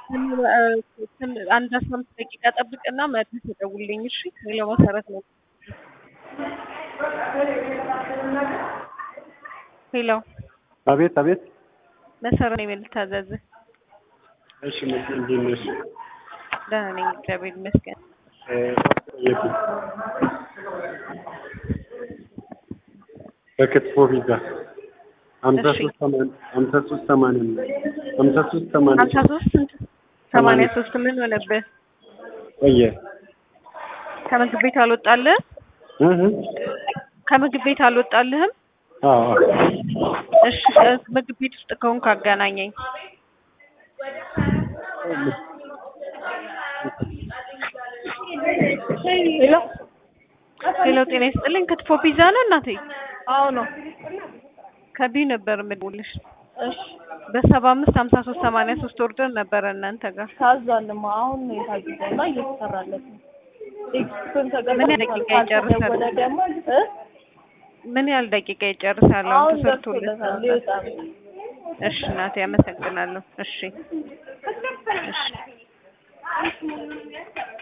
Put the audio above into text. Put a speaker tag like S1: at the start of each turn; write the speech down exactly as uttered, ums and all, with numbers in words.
S1: አንድ አስራ አምስት ደቂቃ ጠብቅና መልስ ደውልልኝ እሺ ሌላው መሰረት ነው ሄሎ
S2: አቤት አቤት
S1: መሰረት ነው የምልታዘዝ
S2: እሺ ምን እንደነሽ
S1: ደህና ነኝ እግዚአብሔር ይመስገን
S2: የት በከትፎ ቪዛ ሃምሳ ሶስት ሰማንያ ሃምሳ ሶስት ሰማንያ
S1: ሃምሳ ሶስት ሰማንያ ሶስት ምን ሆነብህ
S2: ቆየ
S1: ከምግብ ቤት አልወጣልህ
S2: እህ
S1: ከምግብ ቤት አልወጣልህም
S2: አዎ
S1: እሺ ምግብ ቤት ውስጥ ከሆንክ አገናኘኝ ሄሎ ሄሎ ጤና ይስጥልኝ ክትፎ ፒዛ ነው እናቴ
S3: አዎ ነው
S1: ከቢ ነበር የምደውልሽ
S3: እሺ
S1: በሰባ አምስት ሃምሳ ሶስት ሰማንያ ሶስት ኦርደር ነበር እናንተ ጋር
S3: ታዛለማ አሁን ነው የታዘዘውና እየተሰራለት ነው ኤክስፐን
S1: ምን ያህል ደቂቃ ይጨርሳል
S3: ወደ ደግሞ እ
S1: ምን ያህል ደቂቃ ይጨርሳል አሁን
S3: ተሰርቶለታል ሊወጣ
S1: እሺ እናቴ አመሰግናለሁ እሺ እሺ